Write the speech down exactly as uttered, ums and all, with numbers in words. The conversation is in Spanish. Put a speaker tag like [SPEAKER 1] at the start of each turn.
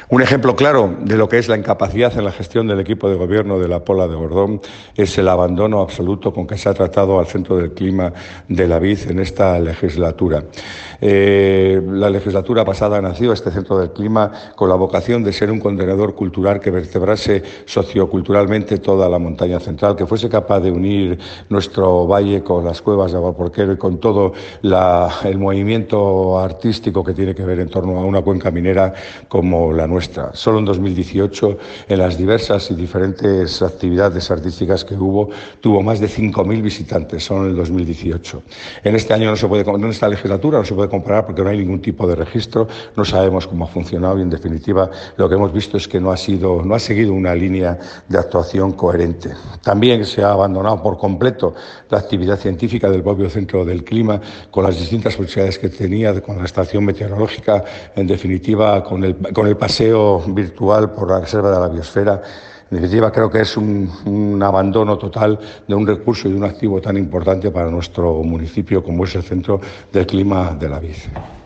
[SPEAKER 1] Un ejemplo claro de lo que es la incapacidad en la gestión del equipo de gobierno de la Pola de Gordón es el abandono absoluto con que se ha tratado al Centro del Clima de la Viz en esta legislatura. Eh, la legislatura pasada nació este Centro del Clima con la vocación de ser un contenedor cultural que vertebrase socioculturalmente toda la montaña central, que fuese capaz de unir nuestro valle con las cuevas de Aguaporquero y con todo la, el movimiento artístico que tiene que ver en torno a una cuenca minera como la nuestra. Solo en dos mil dieciocho, en las diversas y diferentes actividades artísticas que hubo, tuvo más de cinco mil visitantes, solo en el dos mil dieciocho. En este año no se puede, en esta legislatura no se puede comparar porque no hay ningún tipo de registro, no sabemos cómo ha funcionado y, en definitiva, lo que hemos visto es que no ha sido, no ha seguido una línea de actuación coherente. También se ha abandonado por completo la actividad científica del propio Centro del Clima, con las distintas posibilidades que tenía, con la estación meteorológica, en definitiva, con el, con el paseo virtual por la reserva de la biosfera. En definitiva, creo que es un, un abandono total de un recurso y de un activo tan importante para nuestro municipio como es el Centro del Clima de la Viz.